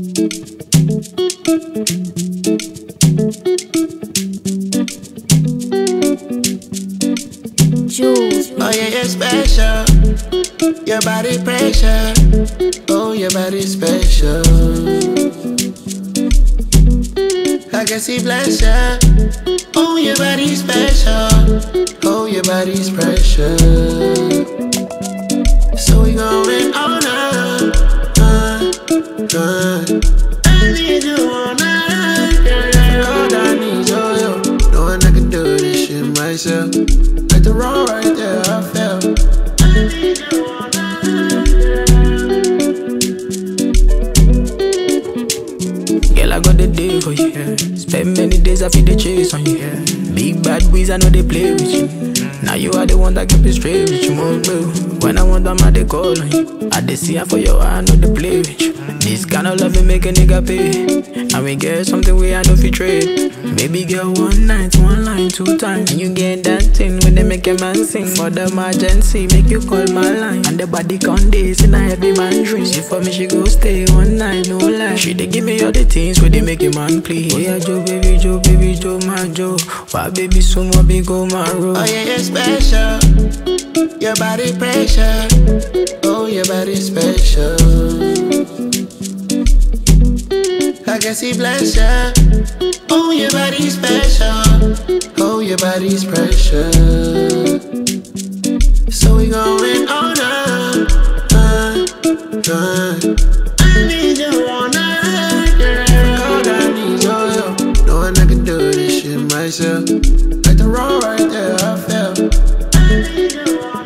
Jules. Oh yeah, you're special. Your body pressure. Oh, your body special. I can see pleasure. Oh, your body special. Oh, your body's pressure. So we going all night. I need you all night. All I need you. Knowing I can do this shit myself. Like the wrong right there, I felt. I need you all night. Girl, I got the day for you. Yeah. Spend many days I feel the chase on you. Yeah. Big bad boys, I know they play with you. Now you are the one that keep it straight with you, more bro. When I want them, I they call on you. I they see her for your eye, I know they play with you. This kind of love will make a nigga pay. And we get something we I know fi trade. Baby girl, one night, one line, two times. And you get that thing when they make a man sing. For the emergency, make you call my line. And the body con days in a heavy man dream. She for me, she go stay one night, no lie. She they give me all the things where they make a man please. Oh yeah, Joe, baby, my Joe. Why baby, so more big on my road. Oh yeah, you're special. Your body pressure. Oh, your body special. I can see pleasure. Oh, your body's special. Oh, your body's pressure. So we going all night. I need you all night. All I need you. Knowing I can do this shit myself. Like the wrong right there, I felt. I need you all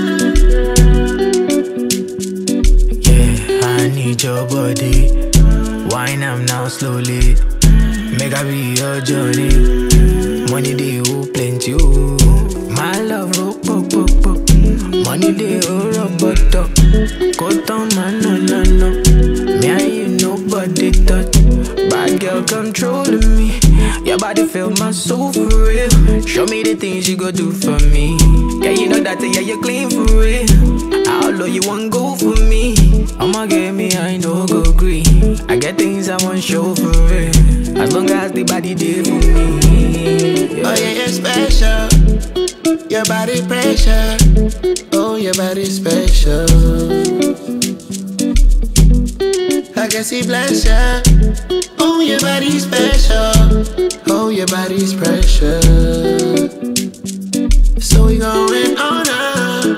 night. Yeah, I need your body. Wine am now slowly. Make I be your journey. Money they owe plenty, oh. My love, rock, pop, pop, pop. Money they owe rock, bottom. Go down, man, no. Me and you, nobody touch. Bad girl controlling me. Your body fill my soul for real. Show me the things you go do for me. Yeah, you know that, yeah, you clean for real. How low you want go for me? I'ma get me, I know go green. I get things I want show for real. As long as the body did for me. Oh yeah, you're special. Your body pressure. Oh, your body special. I can see pleasure. Oh, your body's special. Oh, your body's pressure. So we going all night.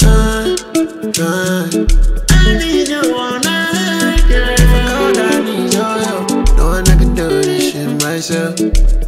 I need you all night. Yeah. If I call, I need your help. Knowing I can do this shit myself.